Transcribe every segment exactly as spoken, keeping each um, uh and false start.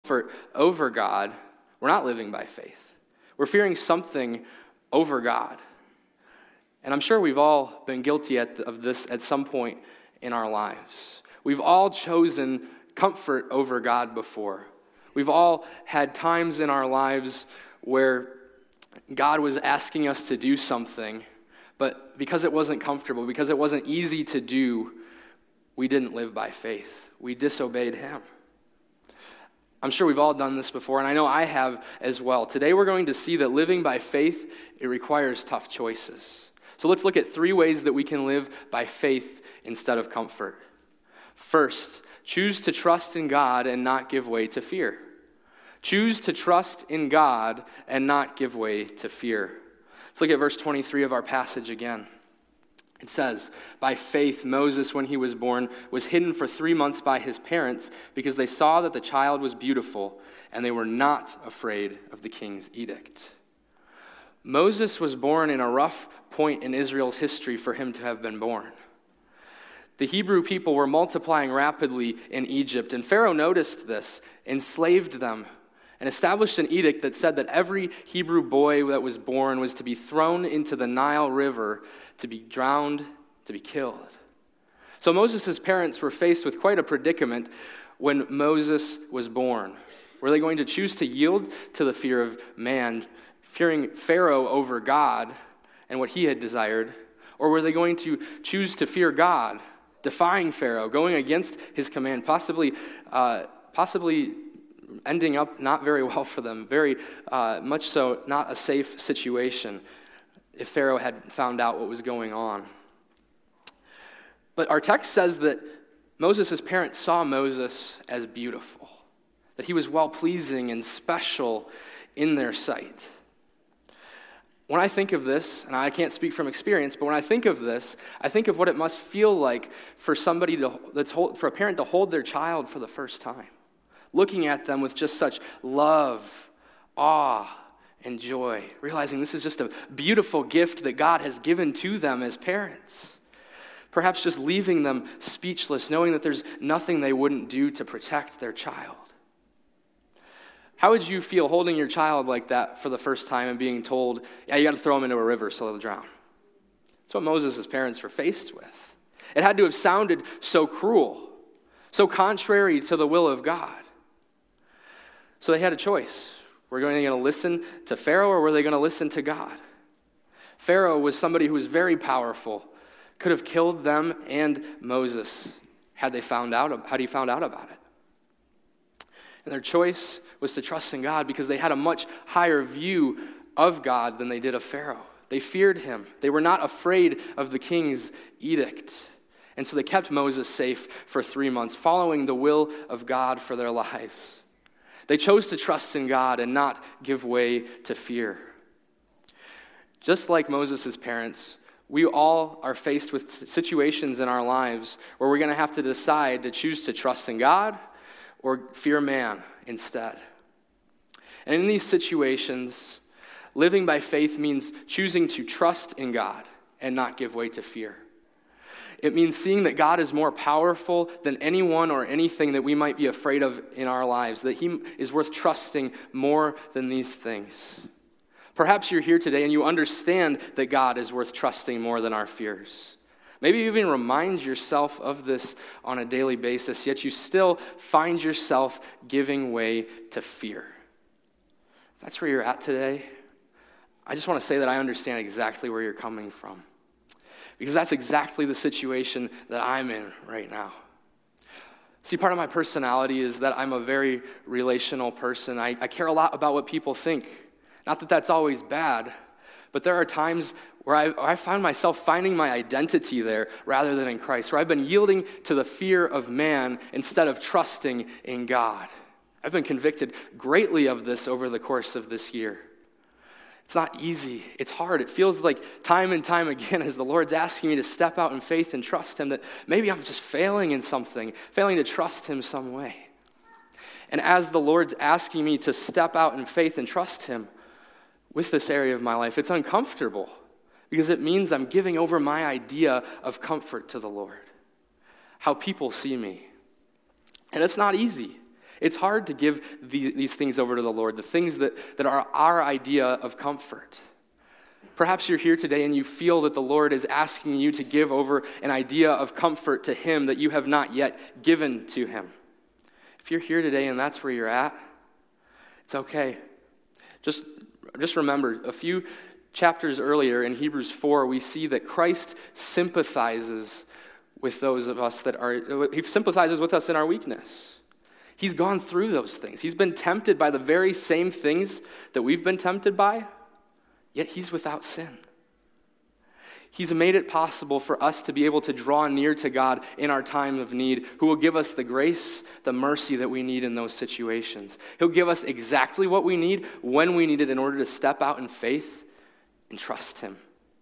comfort over God, we're not living by faith. We're fearing something over God. And I'm sure we've all been guilty at, of this at some point in our lives. We've all chosen comfort over God before. We've all had times in our lives where God was asking us to do something, but because it wasn't comfortable, because it wasn't easy to do, we didn't live by faith. We disobeyed him. I'm sure we've all done this before, and I know I have as well. Today we're going to see that living by faith, it requires tough choices. So let's look at three ways that we can live by faith instead of comfort. First, choose to trust in God and not give way to fear. Choose to trust in God and not give way to fear. Let's look at verse twenty-three of our passage again. It says, by faith, Moses, when he was born, was hidden for three months by his parents because they saw that the child was beautiful, and they were not afraid of the king's edict. Moses was born in a rough point in Israel's history for him to have been born. The Hebrew people were multiplying rapidly in Egypt, and Pharaoh noticed this, enslaved them, and established an edict that said that every Hebrew boy that was born was to be thrown into the Nile River to be drowned, to be killed. So Moses' parents were faced with quite a predicament when Moses was born. Were they going to choose to yield to the fear of man, fearing Pharaoh over God and what he had desired? Or were they going to choose to fear God, defying Pharaoh, going against his command, possibly uh, possibly ending up not very well for them, very uh, much so not a safe situation if Pharaoh had found out what was going on. But our text says that Moses' parents saw Moses as beautiful, that he was well-pleasing and special in their sight. When I think of this, and I can't speak from experience, but when I think of this, I think of what it must feel like for somebody to, that's hold, for a parent to hold their child for the first time, looking at them with just such love, awe, and joy, realizing this is just a beautiful gift that God has given to them as parents. Perhaps just leaving them speechless, knowing that there's nothing they wouldn't do to protect their child. How would you feel holding your child like that for the first time and being told, yeah, you got to throw them into a river so they'll drown? That's what Moses' parents were faced with. It had to have sounded so cruel, so contrary to the will of God. So they had a choice. Were they going to listen to Pharaoh or were they going to listen to God? Pharaoh was somebody who was very powerful, could have killed them and Moses had they found out, had he found out about it. And their choice was to trust in God because they had a much higher view of God than they did of Pharaoh. They feared him. They were not afraid of the king's edict. And so they kept Moses safe for three months, following the will of God for their lives. They chose to trust in God and not give way to fear. Just like Moses' parents, we all are faced with situations in our lives where we're going to have to decide to choose to trust in God or fear man instead. And in these situations, living by faith means choosing to trust in God and not give way to fear. It means seeing that God is more powerful than anyone or anything that we might be afraid of in our lives, that he is worth trusting more than these things. Perhaps you're here today and you understand that God is worth trusting more than our fears. Maybe you even remind yourself of this on a daily basis, yet you still find yourself giving way to fear. If that's where you're at today, I just want to say that I understand exactly where you're coming from. Because that's exactly the situation that I'm in right now. See, part of my personality is that I'm a very relational person. I, I care a lot about what people think. Not that that's always bad, but there are times where I, I find myself finding my identity there rather than in Christ, where I've been yielding to the fear of man instead of trusting in God. I've been convicted greatly of this over the course of this year. It's not easy. It's hard. It feels like time and time again as the Lord's asking me to step out in faith and trust him that maybe I'm just failing in something, failing to trust him some way. And as the Lord's asking me to step out in faith and trust him with this area of my life, it's uncomfortable because it means I'm giving over my idea of comfort to the Lord, how people see me. And it's not easy. It's hard to give these, these things over to the Lord, the things that, that are our idea of comfort. Perhaps you're here today and you feel that the Lord is asking you to give over an idea of comfort to him that you have not yet given to him. If you're here today and that's where you're at, it's okay. Just, just remember, a few chapters earlier in Hebrews four, we see that Christ sympathizes with those of us that are, he sympathizes with us in our weakness. He's gone through those things. He's been tempted by the very same things that we've been tempted by, yet he's without sin. He's made it possible for us to be able to draw near to God in our time of need, who will give us the grace, the mercy that we need in those situations. He'll give us exactly what we need when we need it in order to step out in faith and trust him.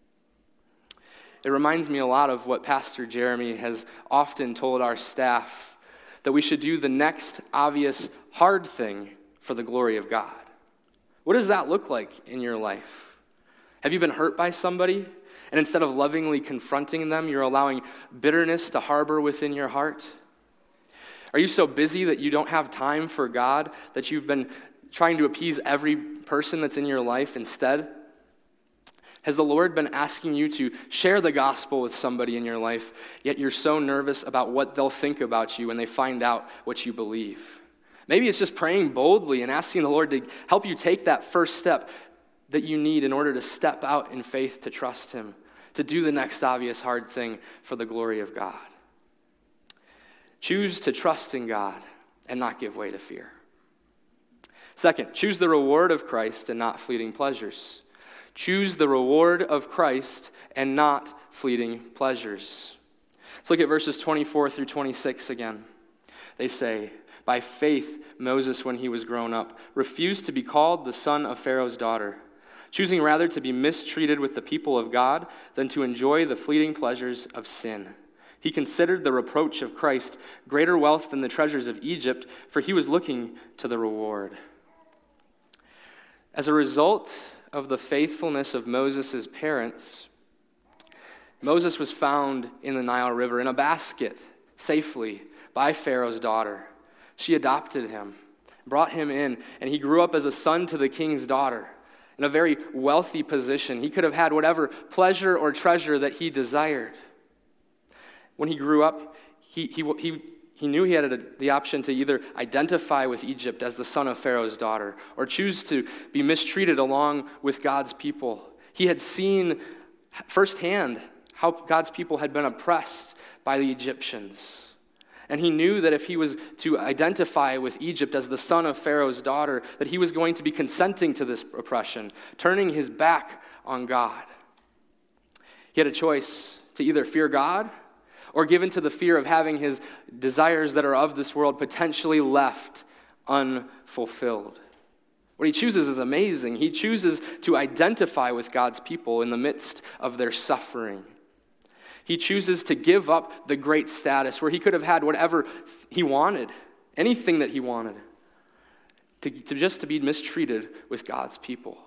It reminds me a lot of what Pastor Jeremy has often told our staff, that we should do the next obvious hard thing for the glory of God. What does that look like in your life? Have you been hurt by somebody, and instead of lovingly confronting them, you're allowing bitterness to harbor within your heart? Are you so busy that you don't have time for God, that you've been trying to appease every person that's in your life instead? Has the Lord been asking you to share the gospel with somebody in your life, yet you're so nervous about what they'll think about you when they find out what you believe? Maybe it's just praying boldly and asking the Lord to help you take that first step that you need in order to step out in faith to trust him, to do the next obvious hard thing for the glory of God. Choose to trust in God and not give way to fear. Second, choose the reward of Christ and not fleeting pleasures. Choose the reward of Christ and not fleeting pleasures. Let's look at verses twenty-four through twenty-six again. They say, by faith, Moses, when he was grown up, refused to be called the son of Pharaoh's daughter, choosing rather to be mistreated with the people of God than to enjoy the fleeting pleasures of sin. He considered the reproach of Christ greater wealth than the treasures of Egypt, for he was looking to the reward. As a result of the faithfulness of Moses' parents, Moses was found in the Nile River in a basket safely by Pharaoh's daughter. She adopted him, brought him in, and he grew up as a son to the king's daughter in a very wealthy position. He could have had whatever pleasure or treasure that he desired. When he grew up, he, he, he He knew he had a, the option to either identify with Egypt as the son of Pharaoh's daughter or choose to be mistreated along with God's people. He had seen firsthand how God's people had been oppressed by the Egyptians. And he knew that if he was to identify with Egypt as the son of Pharaoh's daughter, that he was going to be consenting to this oppression, turning his back on God. He had a choice to either fear God or give into the fear of having his desires that are of this world potentially left unfulfilled. What he chooses is amazing. He chooses to identify with God's people in the midst of their suffering. He chooses to give up the great status where he could have had whatever he wanted, anything that he wanted, to, to just to be mistreated with God's people.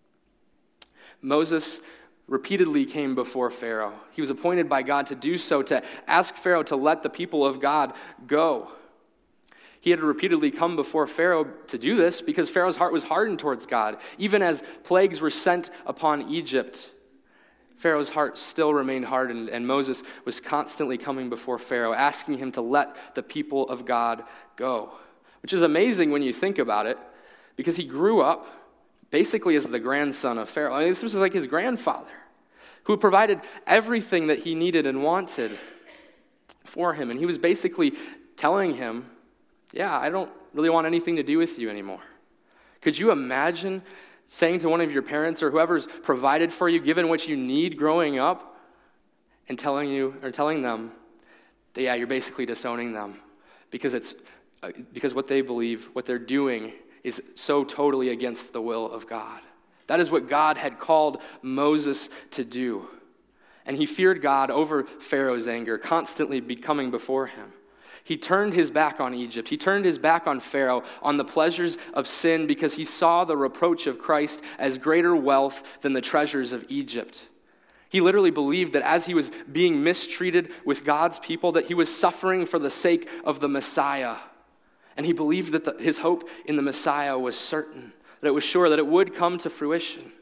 Moses repeatedly came before Pharaoh. He was appointed by God to do so, to ask Pharaoh to let the people of God go. He had to repeatedly come before Pharaoh to do this because Pharaoh's heart was hardened towards God. Even as plagues were sent upon Egypt, Pharaoh's heart still remained hardened, and Moses was constantly coming before Pharaoh, asking him to let the people of God go, which is amazing when you think about it, because he grew up basically as the grandson of Pharaoh. I mean, this was like his grandfather, who provided everything that he needed and wanted for him. And he was basically telling him, yeah, I don't really want anything to do with you anymore. Could you imagine saying to one of your parents or whoever's provided for you, given what you need growing up, and telling you or telling them that, yeah, you're basically disowning them because it's uh, because what they believe, what they're doing is so totally against the will of God. That is what God had called Moses to do. And he feared God over Pharaoh's anger, constantly becoming before him. He turned his back on Egypt. He turned his back on Pharaoh, on the pleasures of sin, because he saw the reproach of Christ as greater wealth than the treasures of Egypt. He literally believed that as he was being mistreated with God's people, that he was suffering for the sake of the Messiah. And he believed that the, his hope in the Messiah was certain, that it was sure, that it would come to fruition.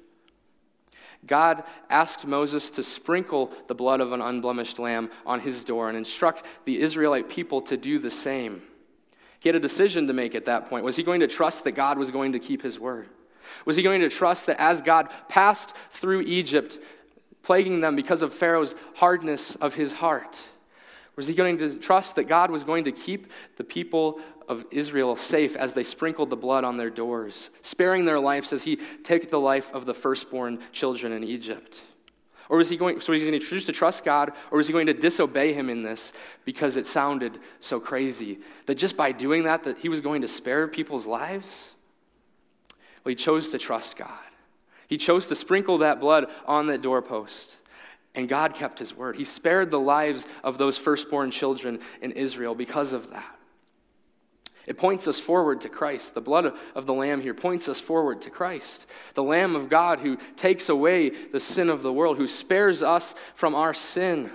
God asked Moses to sprinkle the blood of an unblemished lamb on his door and instruct the Israelite people to do the same. He had a decision to make at that point. Was he going to trust that God was going to keep his word? Was he going to trust that as God passed through Egypt, plaguing them because of Pharaoh's hardness of his heart? Was he going to trust that God was going to keep the people of Israel safe as they sprinkled the blood on their doors, sparing their lives as he took the life of the firstborn children in Egypt? Or was he going, so was he going to choose to trust God, or was he going to disobey him in this because it sounded so crazy that just by doing that, that he was going to spare people's lives? Well, he chose to trust God. He chose to sprinkle that blood on that doorpost, and God kept his word. He spared the lives of those firstborn children in Israel because of that. It points us forward to Christ. The blood of the Lamb here points us forward to Christ, the Lamb of God who takes away the sin of the world, who spares us from our sin.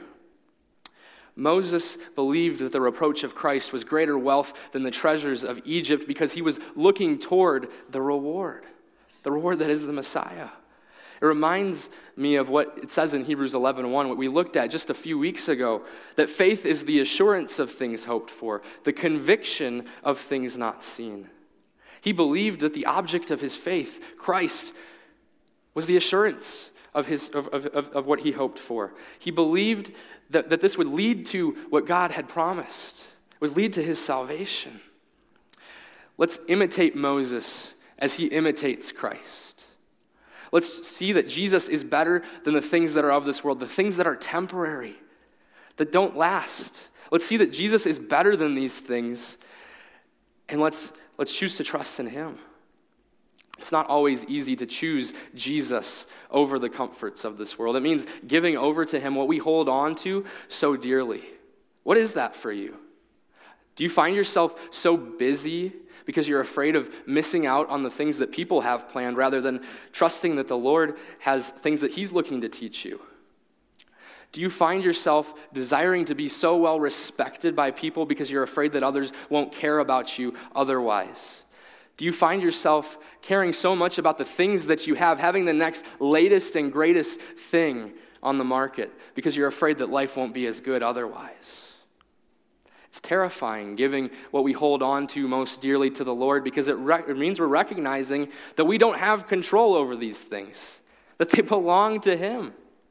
Moses believed that the reproach of Christ was greater wealth than the treasures of Egypt because he was looking toward the reward, the reward that is the Messiah. It reminds me of what it says in Hebrews eleven one, what we looked at just a few weeks ago, that faith is the assurance of things hoped for, the conviction of things not seen. He believed that the object of his faith, Christ, was the assurance of, his, of, of, of what he hoped for. He believed that, that this would lead to what God had promised, would lead to his salvation. Let's imitate Moses as he imitates Christ. Let's see that Jesus is better than the things that are of this world, the things that are temporary, that don't last. Let's see that Jesus is better than these things, and let's, let's choose to trust in him. It's not always easy to choose Jesus over the comforts of this world. It means giving over to him what we hold on to so dearly. What is that for you? Do you find yourself so busy because you're afraid of missing out on the things that people have planned rather than trusting that the Lord has things that he's looking to teach you? Do you find yourself desiring to be so well respected by people because you're afraid that others won't care about you otherwise? Do you find yourself caring so much about the things that you have, having the next latest and greatest thing on the market because you're afraid that life won't be as good otherwise? It's terrifying giving what we hold on to most dearly to the Lord because it, re- it means we're recognizing that we don't have control over these things, that they belong to him.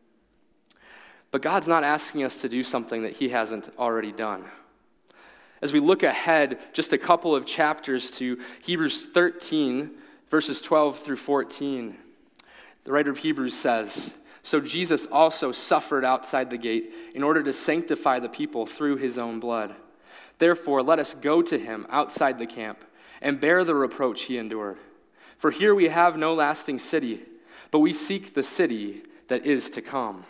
But God's not asking us to do something that he hasn't already done. As we look ahead just a couple of chapters to Hebrews thirteen, verses twelve through fourteen, the writer of Hebrews says, "So Jesus also suffered outside the gate in order to sanctify the people through his own blood. Therefore, let us go to him outside the camp and bear the reproach he endured. For here we have no lasting city, but we seek the city that is to come."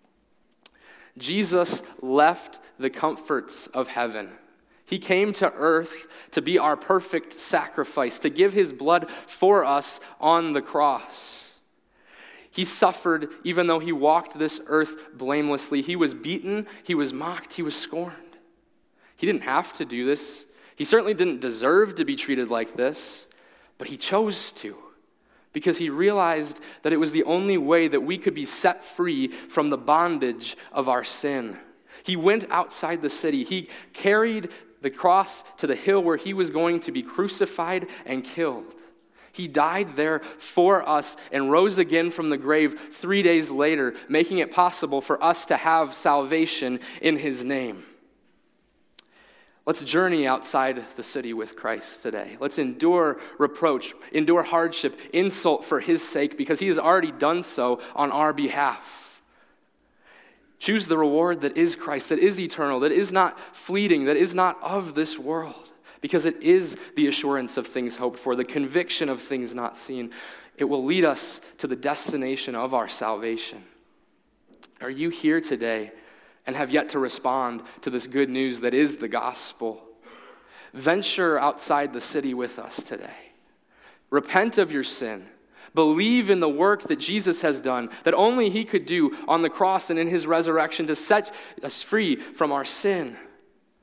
Jesus left the comforts of heaven. He came to earth to be our perfect sacrifice, to give his blood for us on the cross. He suffered even though he walked this earth blamelessly. He was beaten, he was mocked, he was scorned. He didn't have to do this. He certainly didn't deserve to be treated like this, but he chose to because he realized that it was the only way that we could be set free from the bondage of our sin. He went outside the city. He carried the cross to the hill where he was going to be crucified and killed. He died there for us and rose again from the grave three days later, making it possible for us to have salvation in his name. Let's journey outside the city with Christ today. Let's endure reproach, endure hardship, insult for his sake, because he has already done so on our behalf. Choose the reward that is Christ, that is eternal, that is not fleeting, that is not of this world, because it is the assurance of things hoped for, the conviction of things not seen. It will lead us to the destination of our salvation. Are you here today and have yet to respond to this good news that is the gospel? Venture outside the city with us today. Repent of your sin. Believe in the work that Jesus has done, that only he could do on the cross and in his resurrection to set us free from our sin.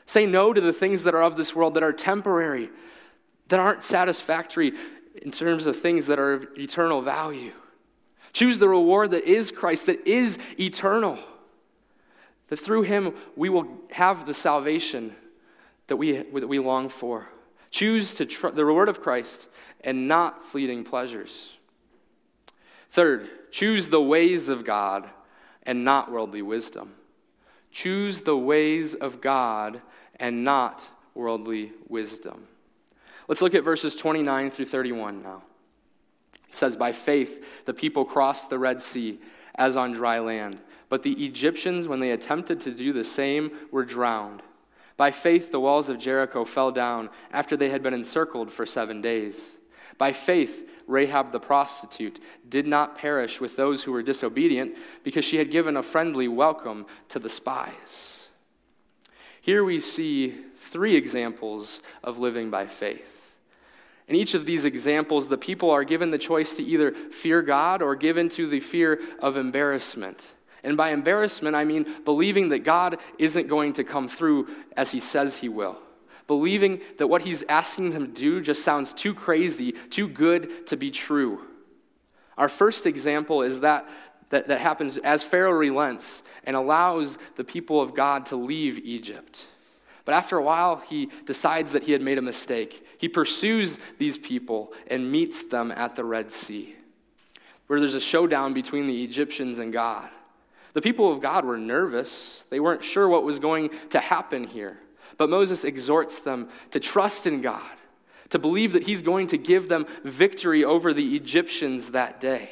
Say no to the things that are of this world, that are temporary, that aren't satisfactory in terms of things that are of eternal value. Choose the reward that is Christ, that is eternal. That through him we will have the salvation that we, that we long for. Choose to tr- the reward of Christ and not fleeting pleasures. Third, choose the ways of God and not worldly wisdom. Choose the ways of God and not worldly wisdom. Let's look at verses twenty-nine through thirty-one now. It says, by faith the people crossed the Red Sea as on dry land, but the Egyptians, when they attempted to do the same, were drowned. By faith the walls of Jericho fell down after they had been encircled for seven days. By faith Rahab the prostitute did not perish with those who were disobedient, because she had given a friendly welcome to the spies. Here we see three examples of living by faith. In each of these examples, the people are given the choice to either fear God or give into the fear of embarrassment. And by embarrassment, I mean believing that God isn't going to come through as he says he will. Believing that what he's asking them to do just sounds too crazy, too good to be true. Our first example is that that, that happens as Pharaoh relents and allows the people of God to leave Egypt. But after a while, he decides that he had made a mistake. He pursues these people and meets them at the Red Sea, where there's a showdown between the Egyptians and God. The people of God were nervous. They weren't sure what was going to happen here. But Moses exhorts them to trust in God, to believe that he's going to give them victory over the Egyptians that day.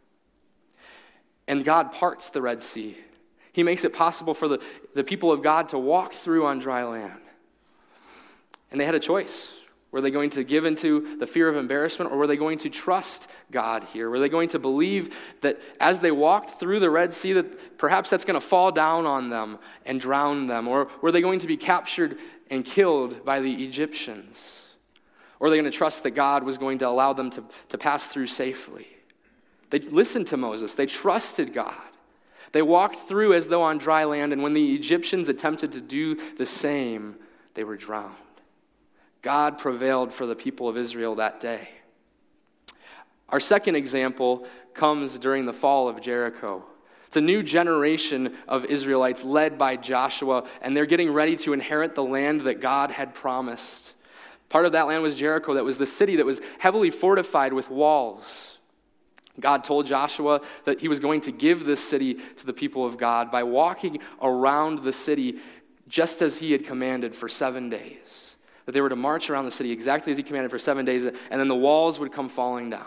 And God parts the Red Sea. He makes it possible for the, the people of God to walk through on dry land. And they had a choice. Were they going to give into the fear of embarrassment, or were they going to trust God here? Were they going to believe that as they walked through the Red Sea, that perhaps that's going to fall down on them and drown them? Or were they going to be captured and killed by the Egyptians? Or are they going to trust that God was going to allow them to, to pass through safely? They listened to Moses. They trusted God. They walked through as though on dry land, and when the Egyptians attempted to do the same, they were drowned. God prevailed for the people of Israel that day. Our second example comes during the fall of Jericho. It's a new generation of Israelites led by Joshua, and they're getting ready to inherit the land that God had promised. Part of that land was Jericho. That was the city that was heavily fortified with walls. God told Joshua that he was going to give this city to the people of God by walking around the city just as he had commanded for seven days. That they were to march around the city exactly as he commanded for seven days, and then the walls would come falling down.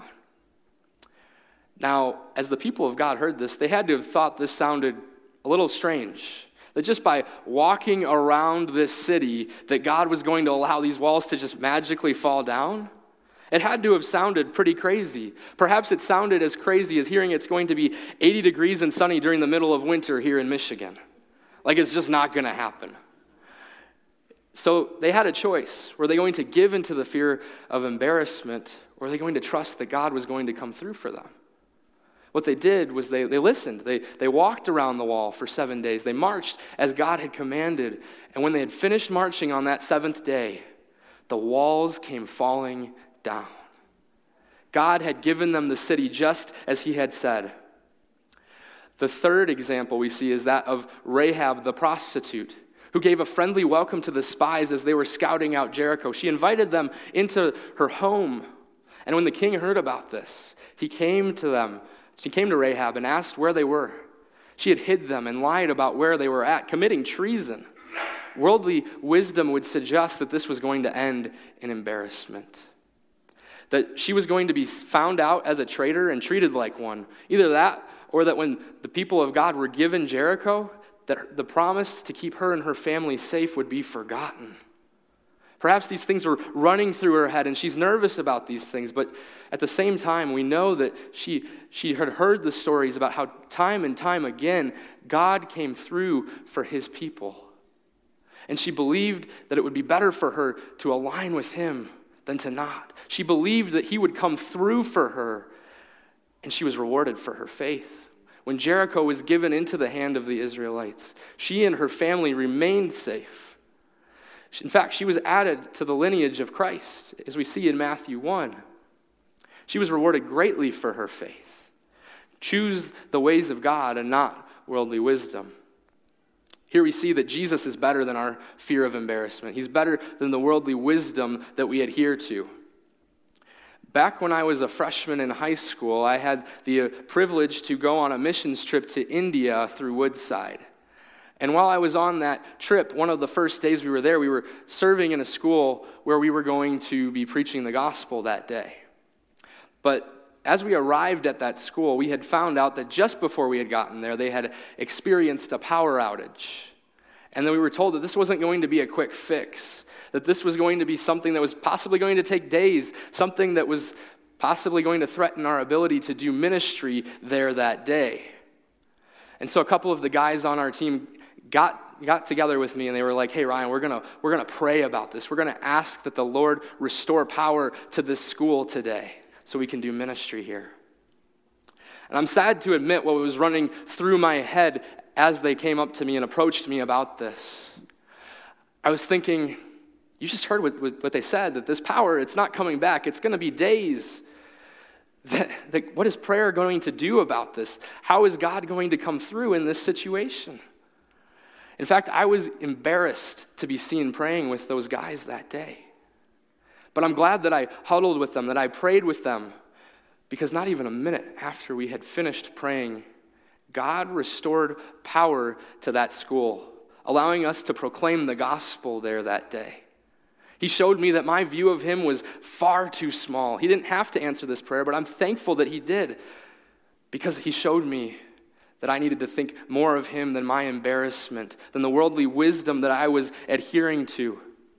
Now, as the people of God heard this, they had to have thought this sounded a little strange. That just by walking around this city, that God was going to allow these walls to just magically fall down. It had to have sounded pretty crazy. Perhaps it sounded as crazy as hearing it's going to be eighty degrees and sunny during the middle of winter here in Michigan. Like it's just not going to happen. So they had a choice. Were they going to give into the fear of embarrassment, or were they going to trust that God was going to come through for them? What they did was they, they listened. They, they walked around the wall for seven days. They marched as God had commanded. And when they had finished marching on that seventh day, the walls came falling down. God had given them the city just as he had said. The third example we see is that of Rahab the prostitute, who gave a friendly welcome to the spies as they were scouting out Jericho. She invited them into her home. And when the king heard about this, he came to them. She came to Rahab and asked where they were. She had hid them and lied about where they were at, committing treason. Worldly wisdom would suggest that this was going to end in embarrassment. That she was going to be found out as a traitor and treated like one. Either that, or that when the people of God were given Jericho, that the promise to keep her and her family safe would be forgotten. Perhaps these things were running through her head, and she's nervous about these things, but at the same time, we know that she, she had heard the stories about how time and time again, God came through for his people. And she believed that it would be better for her to align with him than to not. She believed that he would come through for her, and she was rewarded for her faith. When Jericho was given into the hand of the Israelites, she and her family remained safe. In fact, she was added to the lineage of Christ, as we see in Matthew one. She was rewarded greatly for her faith. Choose the ways of God and not worldly wisdom. Here we see that Jesus is better than our fear of embarrassment. He's better than the worldly wisdom that we adhere to. Back when I was a freshman in high school, I had the privilege to go on a missions trip to India through Woodside. And while I was on that trip, one of the first days we were there, we were serving in a school where we were going to be preaching the gospel that day. But as we arrived at that school, we had found out that just before we had gotten there, they had experienced a power outage. And then we were told that this wasn't going to be a quick fix, that this was going to be something that was possibly going to take days, something that was possibly going to threaten our ability to do ministry there that day. And so a couple of the guys on our team got got together with me, and they were like, hey, Ryan, we're gonna we're gonna pray about this. We're gonna ask that the Lord restore power to this school today so we can do ministry here. And I'm sad to admit what was running through my head as they came up to me and approached me about this. I was thinking, you just heard what, what they said, that this power, it's not coming back. It's going to be days. That, that, what is prayer going to do about this? How is God going to come through in this situation? In fact, I was embarrassed to be seen praying with those guys that day. But I'm glad that I huddled with them, that I prayed with them, because not even a minute after we had finished praying, God restored power to that school, allowing us to proclaim the gospel there that day. He showed me that my view of him was far too small. He didn't have to answer this prayer, but I'm thankful that he did, because he showed me that I needed to think more of him than my embarrassment, than the worldly wisdom that I was adhering to.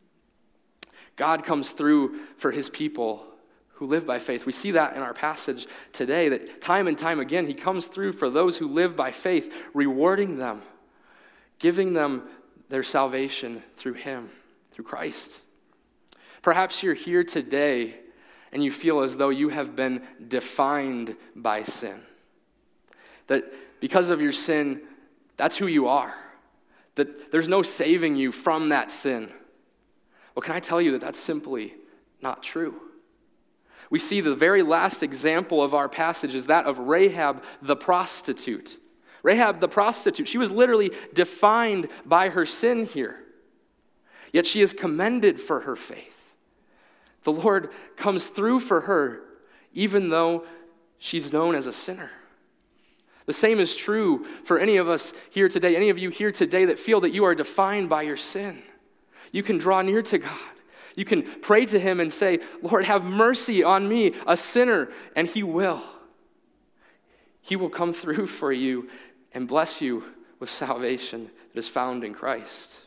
God comes through for his people who live by faith. We see that in our passage today, that time and time again, he comes through for those who live by faith, rewarding them, giving them their salvation through him, through Christ. Perhaps you're here today and you feel as though you have been defined by sin. That because of your sin, that's who you are. That there's no saving you from that sin. Well, can I tell you that that's simply not true? We see the very last example of our passage is that of Rahab the prostitute. Rahab the prostitute, she was literally defined by her sin here. Yet she is commended for her faith. The Lord comes through for her even though she's known as a sinner. The same is true for any of us here today, any of you here today that feel that you are defined by your sin. You can draw near to God. You can pray to him and say, Lord, have mercy on me, a sinner, and he will. He will come through for you and bless you with salvation that is found in Christ.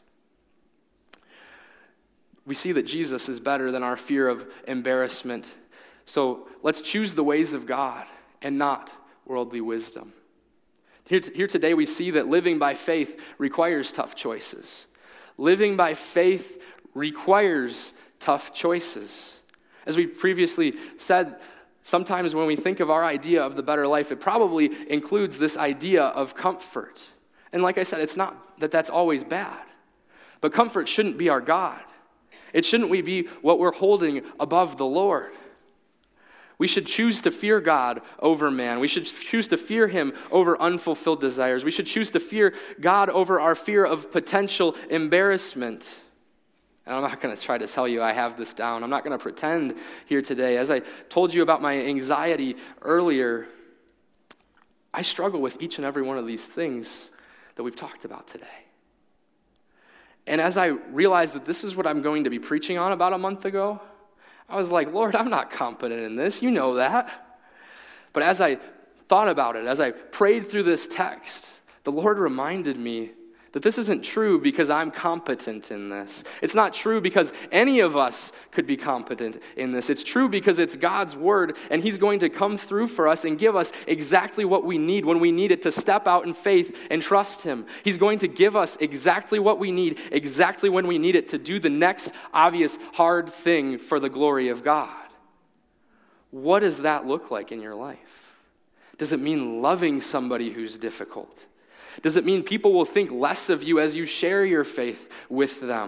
We see that Jesus is better than our fear of embarrassment. So let's choose the ways of God and not worldly wisdom. Here, here today we see that living by faith requires tough choices. Living by faith requires tough choices. As we previously said, sometimes when we think of our idea of the better life, it probably includes this idea of comfort. And like I said, it's not that that's always bad. But comfort shouldn't be our God. It shouldn't we be what we're holding above the Lord. We should choose to fear God over man. We should choose to fear him over unfulfilled desires. We should choose to fear God over our fear of potential embarrassment. And I'm not going to try to tell you I have this down. I'm not going to pretend here today. As I told you about my anxiety earlier, I struggle with each and every one of these things that we've talked about today. And as I realized that this is what I'm going to be preaching on about a month ago, I was like, Lord, I'm not competent in this. You know that. But as I thought about it, as I prayed through this text, the Lord reminded me that this isn't true because I'm competent in this. It's not true because any of us could be competent in this. It's true because it's God's word, and he's going to come through for us and give us exactly what we need when we need it to step out in faith and trust him. He's going to give us exactly what we need, exactly when we need it to do the next obvious hard thing for the glory of God. What does that look like in your life? Does it mean loving somebody who's difficult? Does it mean people will think less of you as you share your faith with them?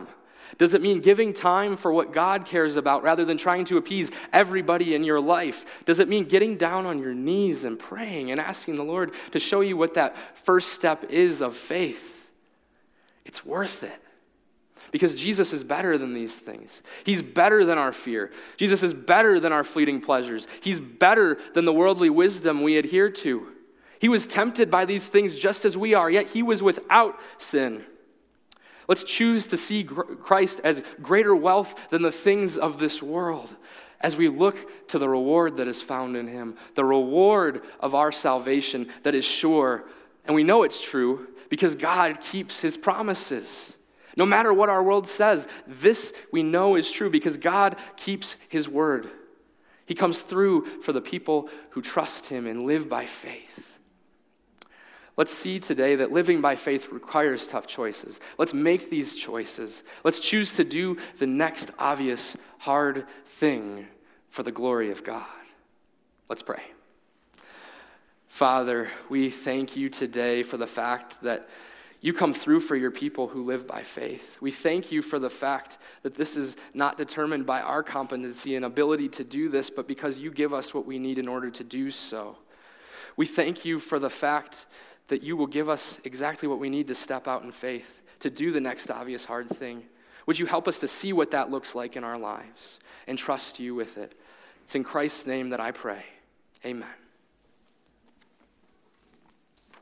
Does it mean giving time for what God cares about rather than trying to appease everybody in your life? Does it mean getting down on your knees and praying and asking the Lord to show you what that first step is of faith? It's worth it. Because Jesus is better than these things. He's better than our fear. Jesus is better than our fleeting pleasures. He's better than the worldly wisdom we adhere to. He was tempted by these things just as we are, yet he was without sin. Let's choose to see Christ as greater wealth than the things of this world as we look to the reward that is found in him, the reward of our salvation that is sure. And we know it's true because God keeps his promises. No matter what our world says, this we know is true because God keeps his word. He comes through for the people who trust him and live by faith. Let's see today that living by faith requires tough choices. Let's make these choices. Let's choose to do the next obvious hard thing for the glory of God. Let's pray. Father, we thank you today for the fact that you come through for your people who live by faith. We thank you for the fact that this is not determined by our competency and ability to do this, but because you give us what we need in order to do so. We thank you for the fact that you will give us exactly what we need to step out in faith, to do the next obvious hard thing. Would you help us to see what that looks like in our lives and trust you with it? It's in Christ's name that I pray. Amen.